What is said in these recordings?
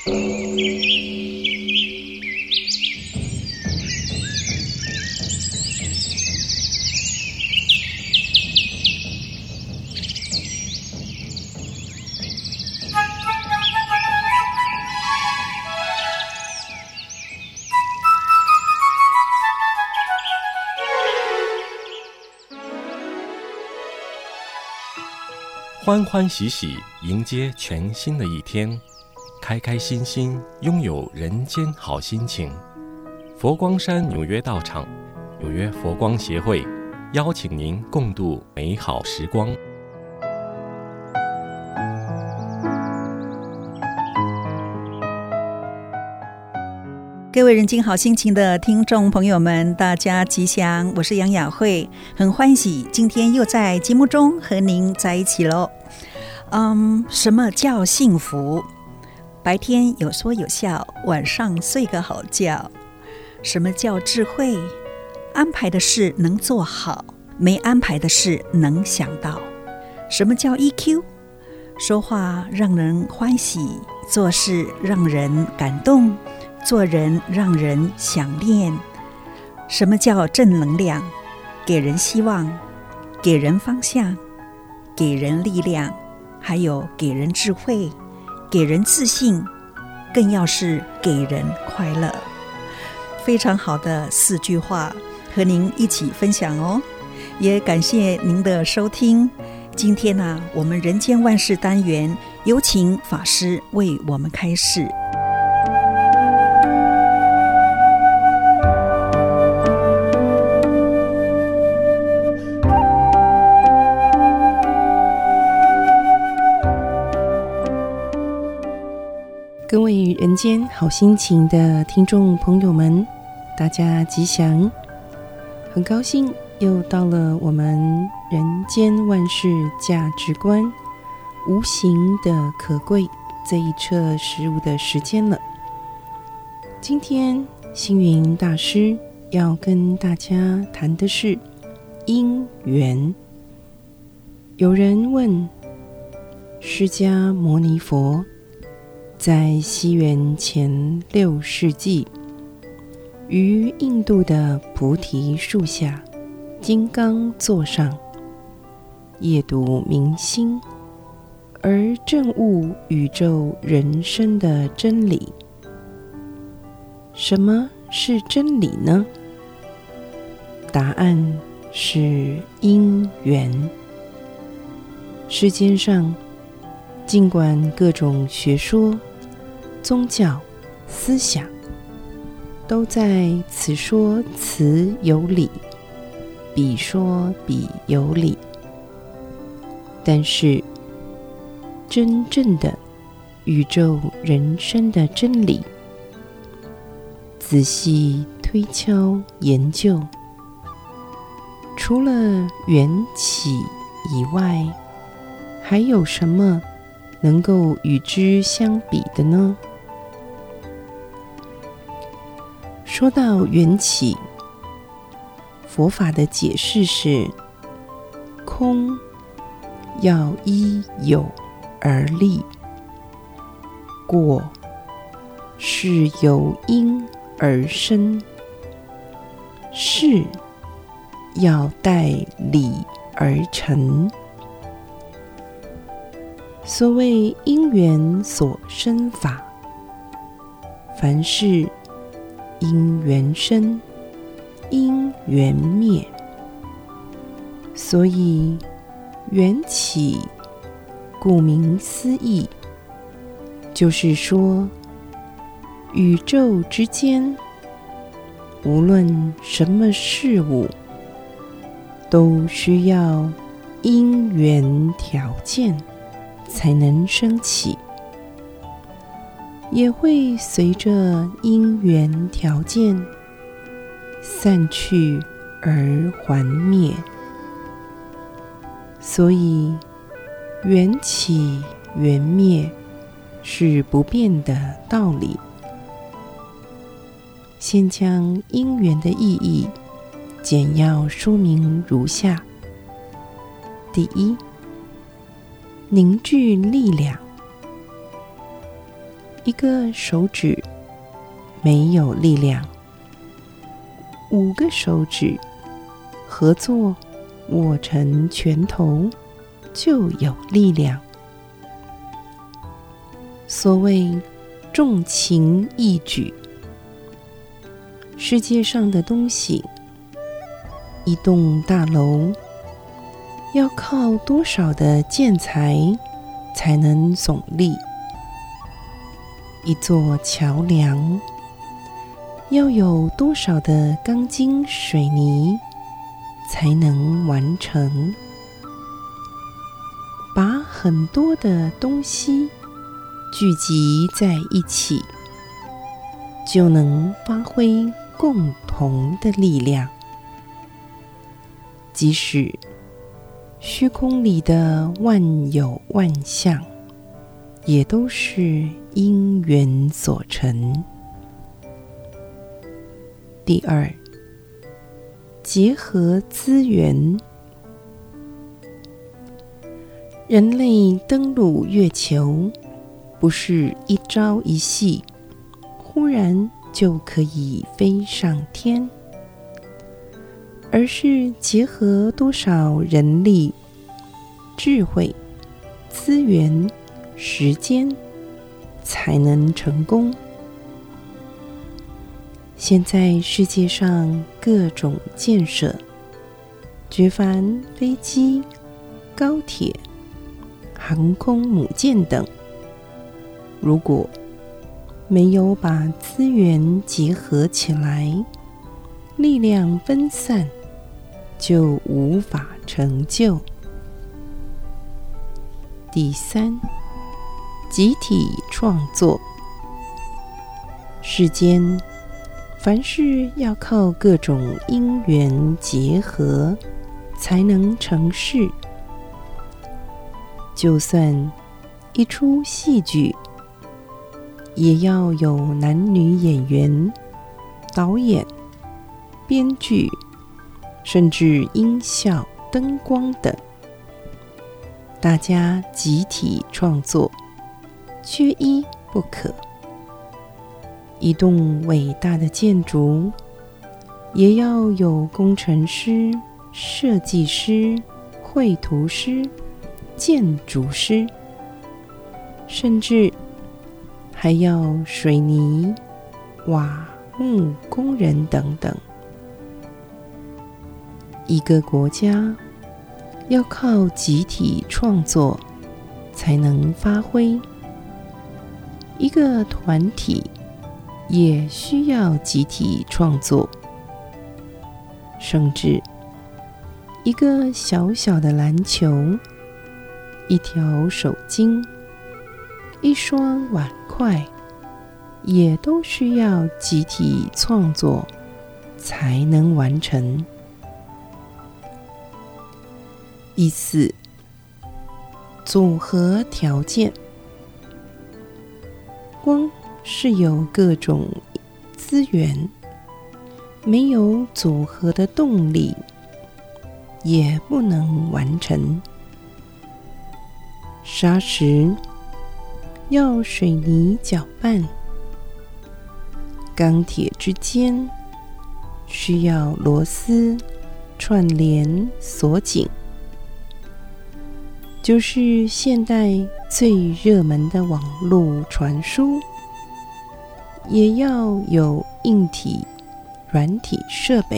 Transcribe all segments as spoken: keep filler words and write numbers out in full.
欢欢喜喜迎接全新的一天，开开心心拥有人间好心情。佛光山纽约道场纽约佛光协会邀请您共度美好时光。 各位人间好心情的听众朋友们，大家吉祥，我是杨雅慧，很欢喜今天又在节目中和您在一起咯。嗯，什么叫幸福？白天有说有笑，晚上睡个好觉。什么叫智慧？安排的事能做好，没安排的事能想到。什么叫 E Q？ 说话让人欢喜，做事让人感动，做人让人想念。什么叫正能量？给人希望，给人方向，给人力量，还有给人智慧，给人自信，更要是给人快乐。非常好的四句话和您一起分享哦，也感谢您的收听。今天呢、啊，我们人间万事单元有请法师为我们开示。 各位人间好心情的听众朋友们，大家吉祥！很高兴又到了我们人间万事价值观无形的可贵这一册实务的时间了。今天星云大师要跟大家谈的是因缘。有人问，释迦牟尼佛在西元前六世纪，于印度的菩提树下金刚座上，夜读明星，而证悟宇宙人生的真理。什么是真理呢？答案是因缘。世间上尽管各种学说、宗教、思想都在此说此有理，彼说彼有理，但是真正的宇宙人生的真理，仔细推敲研究，除了缘起以外，还有什么能够与之相比的呢？说到缘起，佛法的解释是：空要依有而立，果是由因而生，事要待理而成。所谓因缘所生法，凡事因缘生，因缘灭。所以缘起，顾名思义，就是说宇宙之间无论什么事物，都需要因缘条件才能升起，也会随着因缘条件散去而还灭。所以缘起缘灭是不变的道理。先将因缘的意义简要说明如下：第一，凝聚力量。 一个手指没有力量，五个手指合作握成拳头就有力量。所谓重情义举，世界上的东西，一栋大楼要靠多少的建材才能耸立？一座桥梁要有多少的钢筋水泥才能完成？把很多的东西聚集在一起，就能发挥共同的力量。即使虚空里的万有万象，也都是因缘所成。第二，结合资源。人类登陆月球，不是一朝一夕，忽然就可以飞上天，而是结合多少人力、智慧、资源、时间，才能成功。现在世界上各种建设，举凡飞机、高铁、航空母舰等，如果没有把资源结合起来，力量分散，就无法成就。第三，集体创作。世间凡事要靠各种因缘结合，才能成事。就算一出戏剧，也要有男女演员、导演、编剧，甚至音效、灯光等，大家集体创作，缺一不可。一栋伟大的建筑，也要有工程师、设计师、绘图师、建筑师，甚至还要水泥、瓦、木工人等等。一个国家要靠集体创作才能发挥，一个团体也需要集体创作，甚至一个小小的篮球、一条手巾、一双碗筷，也都需要集体创作才能完成。第四，组合条件。光是有各种资源，没有组合的动力，也不能完成。砂石要水泥搅拌，钢铁之间需要螺丝串联锁紧，就是现代最热门的网络传输，也要有硬体、软体设备，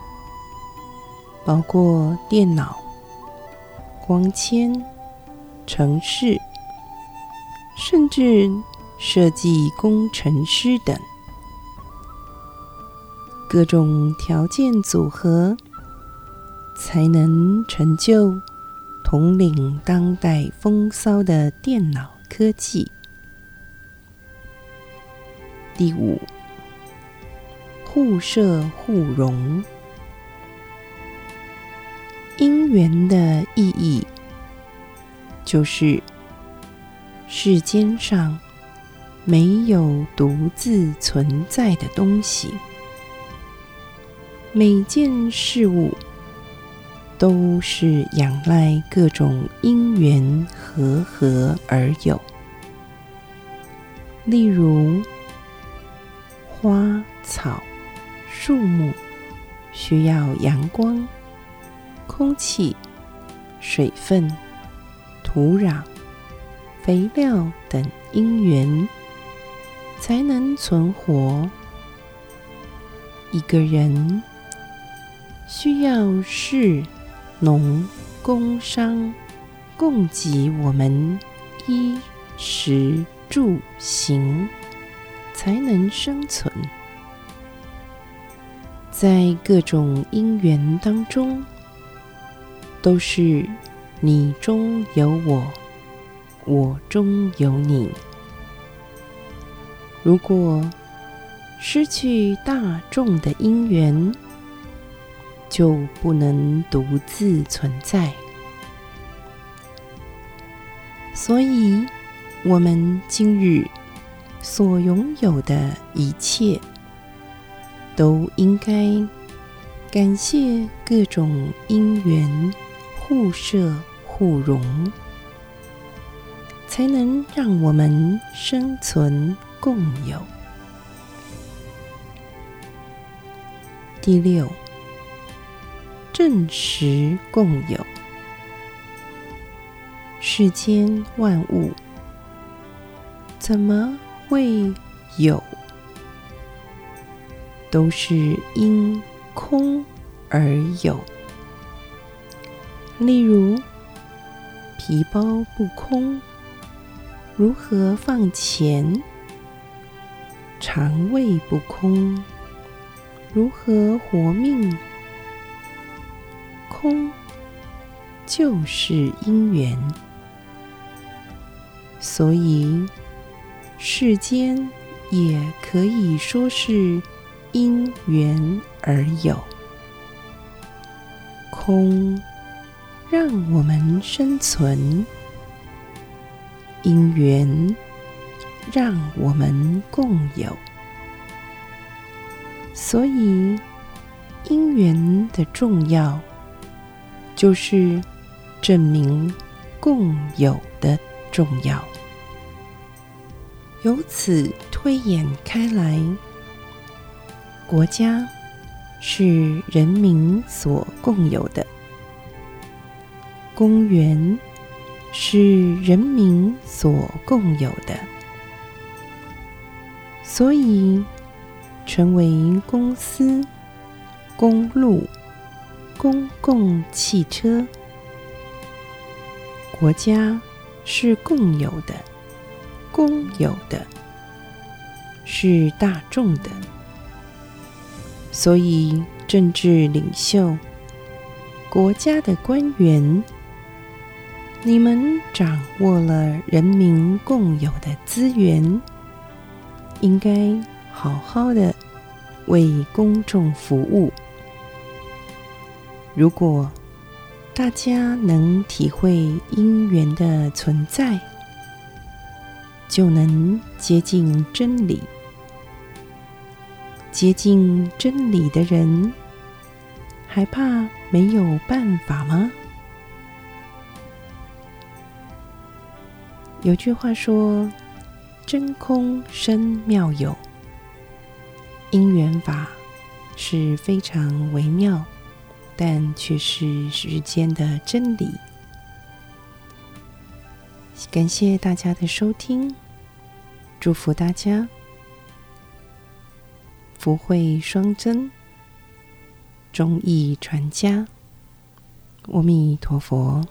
包括电脑、光纤、程式，甚至设计工程师等。各种条件组合，才能成就统领当代风骚的电脑科技。第五，互摄互融。因缘的意义，就是世间上没有独自存在的东西，每件事物都是仰赖各种因缘和合而有。 例如花草树木需要阳光、空气、水分、土壤、肥料等因缘才能存活。一个人需要士、农、工商供给我们衣食住行，才能生存。在各种因缘当中，都是你中有我，我中有你。如果失去大众的因缘，就不能独自存在。所以，我们今日所拥有的一切，都应该感谢各种因缘互摄互融，才能让我们生存共有。第六，证实共有。世间万物怎么会有？都是因空而有。例如，皮包不空，如何放钱？肠胃不空，如何活命？空就是因缘，所以世间也可以说是因缘而有。空让我们生存，因缘让我们共有。所以因缘的重要，就是证明共有的重要。由此推演开来，国家是人民所共有的，公园是人民所共有的，所以成为公司、公路、公共汽车。国家是共有的，公有的，是大众的。所以政治领袖、国家的官员，你们掌握了人民共有的资源，应该好好的为公众服务。如果大家能体会因缘的存在，就能接近真理。接近真理的人，还怕没有办法吗？有句话说，真空生妙有。因缘法是非常微妙，但却是世间的真理。感谢大家的收听，祝福大家福慧双增，忠义传家。阿弥陀佛。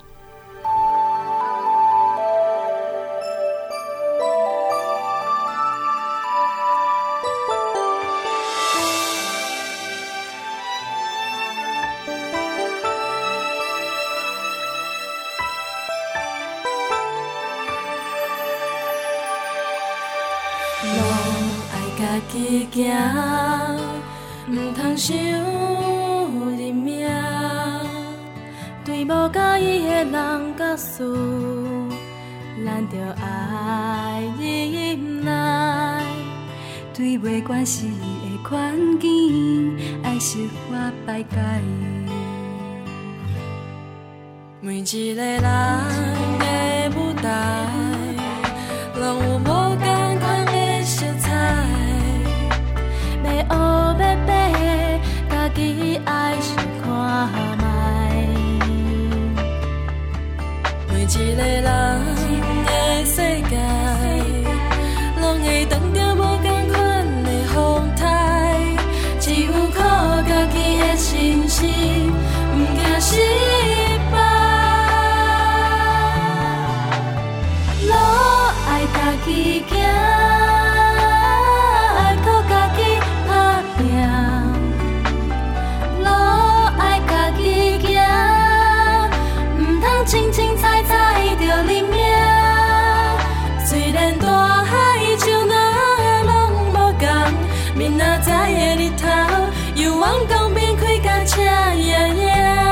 家己行，唔通想认命。对无介意的人甲事，咱着爱忍耐。对袂关系的环境，爱释怀排解。每一个人的舞台，拢有无同款的一个人的世界，拢会当着无同款的风台，只有靠家己的心思，不惊失败。路爱家己行，爱靠家己打拼。路爱家己行，唔通清清彩彩就认命。虽然大海像那拢无共，明仔载的日头又往东边开甲赤影影。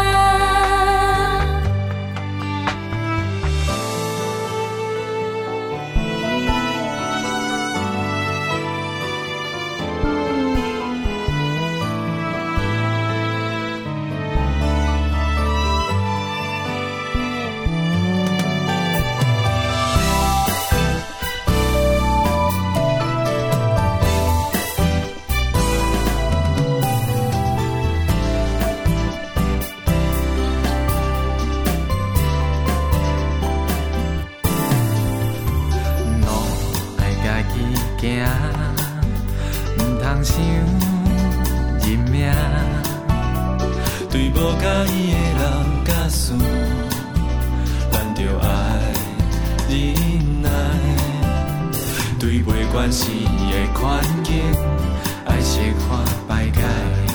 唔通想认命，对无介意的人甲事，咱着爱忍耐。对袂关系的环境，爱适看摆解。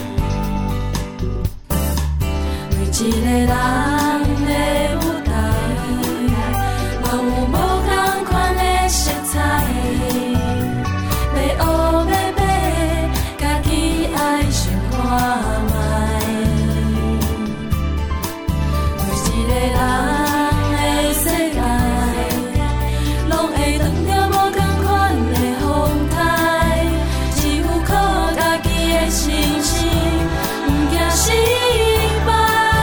每一个人的舞台，拢有无同款的色彩。要学要买，家己爱想看卖。每一个人的世界，拢会当着无同款的风台，只有靠家己的心思，不惊失败。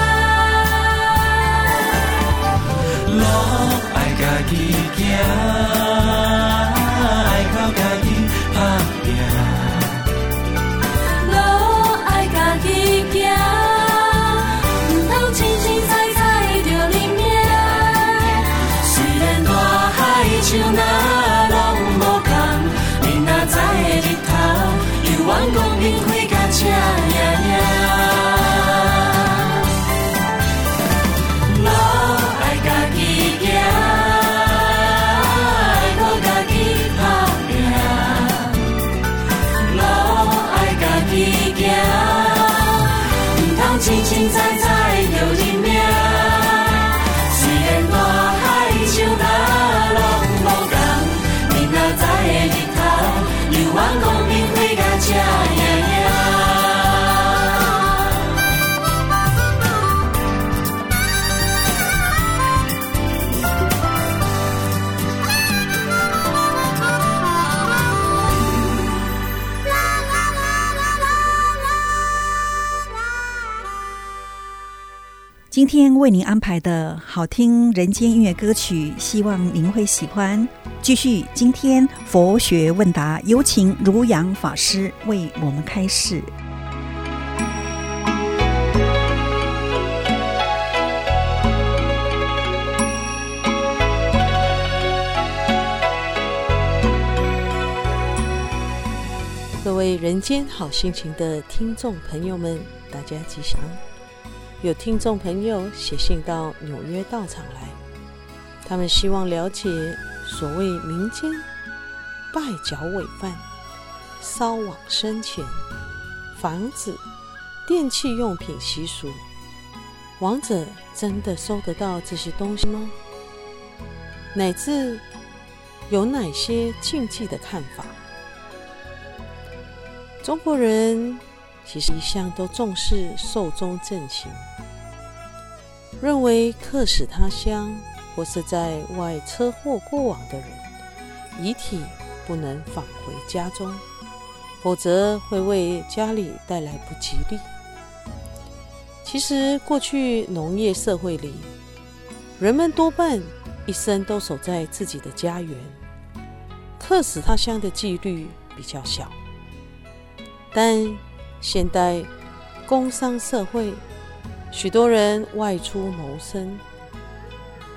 路爱家己行。 路爱家己行，唔通清清彩彩就认命。虽然大海像那拢无共，明仔载的日头又往公平开甲赤影影。路爱家己行。清清彩彩就认命，虽然大海像那拢无共，明仔载的日头又往公平开甲赤影影。 今天为您安排的好听人间音乐歌曲，希望您会喜欢。继续今天佛学问答，有请如阳法师为我们开示。 各位人间好心情的听众朋友们，大家吉祥。有听众朋友写信到纽约道场来，他们希望了解所谓民间拜脚尾饭、烧往生钱、房子、电器用品习俗，亡者真的收得到这些东西吗？乃至有哪些禁忌的看法？中国人其实一向都重视寿终正寝，认为客死他乡或是在外车祸过往的人，遗体不能返回家中，否则会为家里带来不吉利。其实过去农业社会里，人们多半一生都守在自己的家园，客死他乡的几率比较小。但现代工商社会，许多人外出谋生，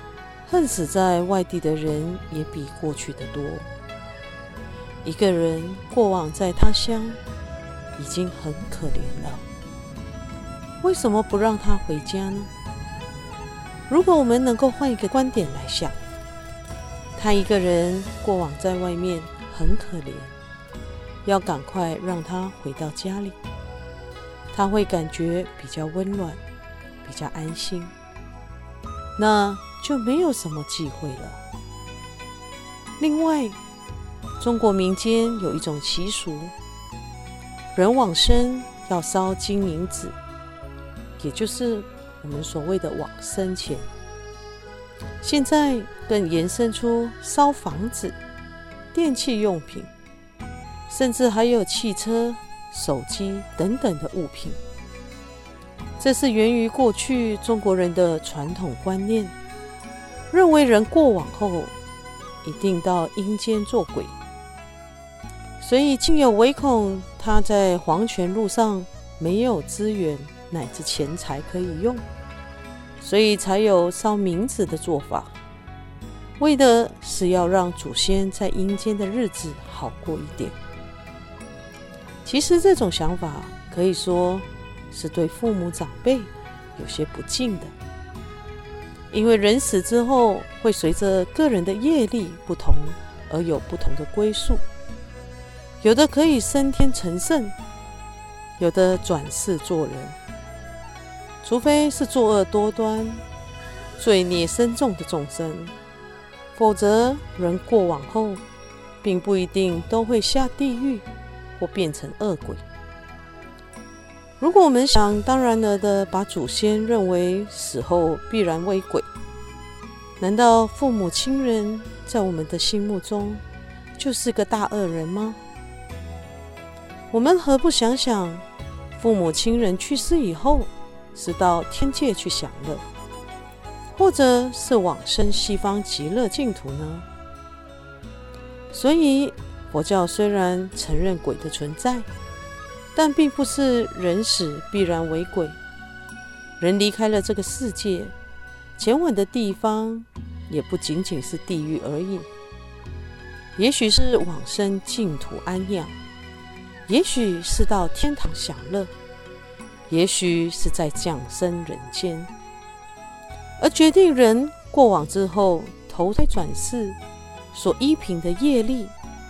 恨死在外地的人也比过去的多。一个人过往在他乡已经很可怜了，为什么不让他回家呢？如果我们能够换一个观点来想，他一个人过往在外面很可怜，要赶快让他回到家里，他会感觉比较温暖，比较安心，那就没有什么忌讳了。另外，中国民间有一种习俗，人往生要烧金银纸，也就是我们所谓的往生钱。现在更延伸出烧房子、电器用品，甚至还有汽车、手机等等的物品。这是源于过去中国人的传统观念，认为人过往后一定到阴间做鬼，所以亲友唯恐他在黄泉路上没有资源乃至钱财可以用，所以才有烧冥纸的做法，为的是要让祖先在阴间的日子好过一点。其实这种想法可以说是对父母长辈有些不敬的，因为人死之后会随着个人的业力不同而有不同的归宿，有的可以升天成圣，有的转世做人，除非是作恶多端、罪孽深重的众生，否则人过往后并不一定都会下地狱或变成恶鬼。如果我们想当然了的把祖先认为死后必然为鬼，难道父母亲人在我们的心目中就是个大恶人吗？我们何不想想，父母亲人去世以后是到天界去享乐，或者是往生西方极乐净土呢？所以佛教虽然承认鬼的存在，但并不是人死必然为鬼。人离开了这个世界，前往的地方也不仅仅是地狱而已，也许是往生净土安养，也许是到天堂享乐，也许是在降生人间。而决定人过往之后投胎转世所依凭的业力，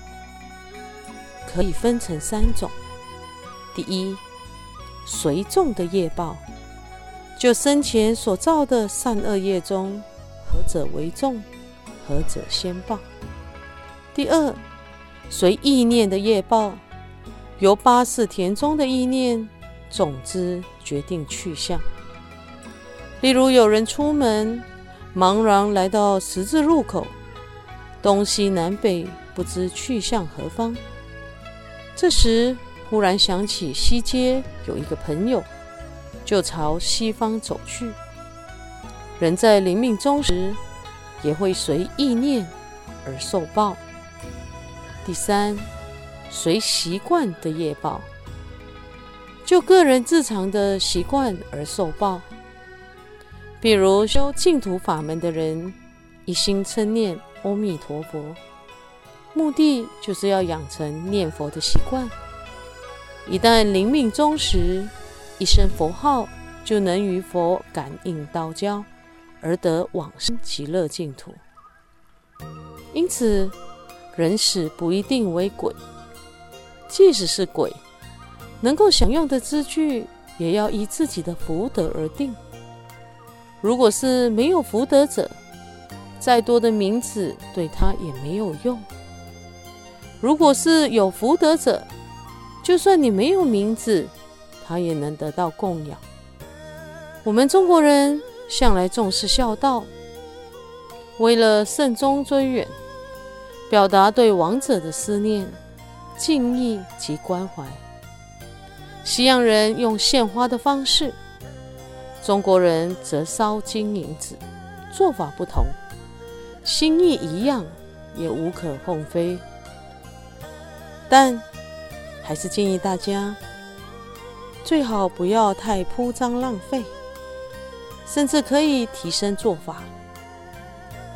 可以分成三种。第一，随众的业报，就生前所造的善恶业中，何者为重，何者先报。第二，随意念的业报，由八识田中的意念种子决定去向。例如有人出门茫然来到十字路口，东西南北不知去向何方，这时忽然想起西街有一个朋友，就朝西方走去。人在临命终时也会随意念而受报。第三，随习惯的业报，就个人日常的习惯而受报。比如修净土法门的人，一心称念阿弥陀佛，目的就是要养成念佛的习惯。一旦临命终时，一声佛号就能与佛感应道交，而得往生极乐净土。因此人死不一定为鬼，即使是鬼，能够享用的资具也要依自己的福德而定。如果是没有福德者，再多的名字对他也没有用。如果是有福德者，就算你没有名字，他也能得到供养。我们中国人向来重视孝道，为了慎终追远，表达对亡者的思念、敬意及关怀。西洋人用献花的方式，中国人则烧金银纸，做法不同，心意一样，也无可厚非。但还是建议大家最好不要太铺张浪费，甚至可以提升做法。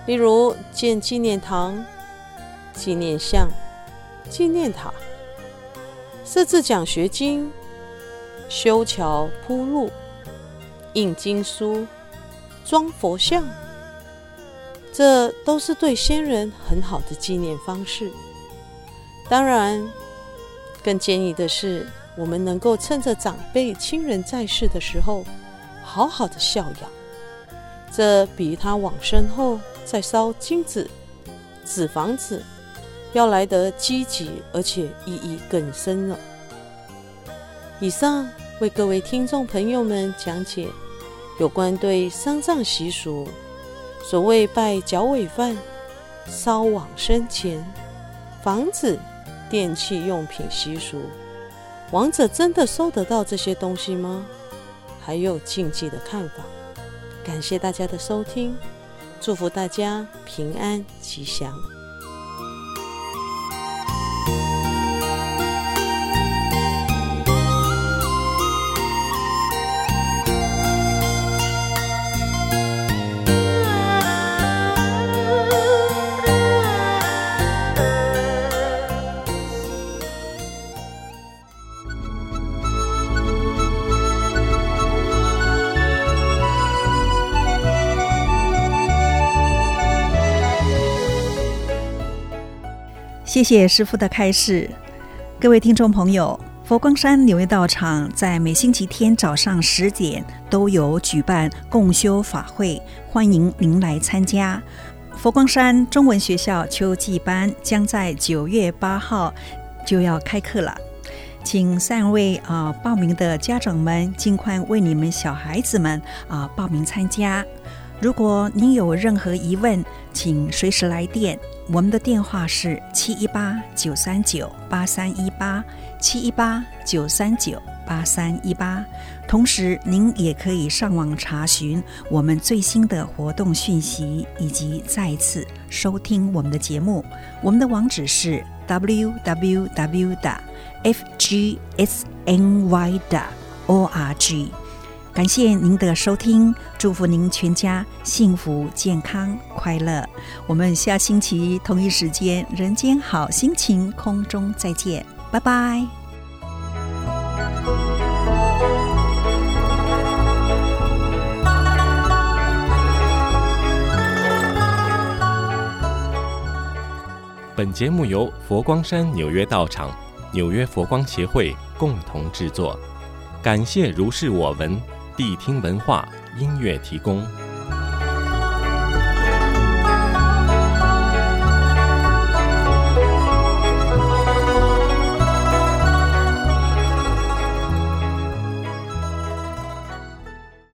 例如建纪念堂、纪念像、纪念塔、设置奖学金、修桥铺路、印经书、装佛像，这都是对先人很好的纪念方式。当然，更建议的是，我们能够趁着长辈亲人在世的时候，好好的孝养，这比他往生后再烧金子、纸房子要来得积极，而且意义更深了。以上为各位听众朋友们讲解有关对丧葬习俗，所谓拜脚尾饭、烧往生钱、房子、电器用品习俗，亡者真的收得到这些东西吗？还有禁忌的看法。感谢大家的收听，祝福大家平安吉祥。 谢谢师父的开示。各位听众朋友，佛光山纽约道场在每星期天早上十点都有举办共修法会，欢迎您来参加。佛光山中文学校秋季班将在九月八号就要开课了，请三位、呃、报名的家长们尽快为你们小孩子们、呃、报名参加。如果您有任何疑问，请随时来电，我们的电话是七一八九三九八三一八 七一八九三九八三一八。同时您也可以上网查询我们最新的活动讯息，以及再一次收听我们的节目。我们的网址是 double-u double-u double-u 点 f g s n y 点 org。感谢您的收听，祝福您全家幸福、健康、快乐。我们下星期同一时间，人间好心情空中再见，拜拜。 本节目由佛光山纽约道场、纽约佛光协会共同制作，感谢如是我闻谛听文化音乐提供。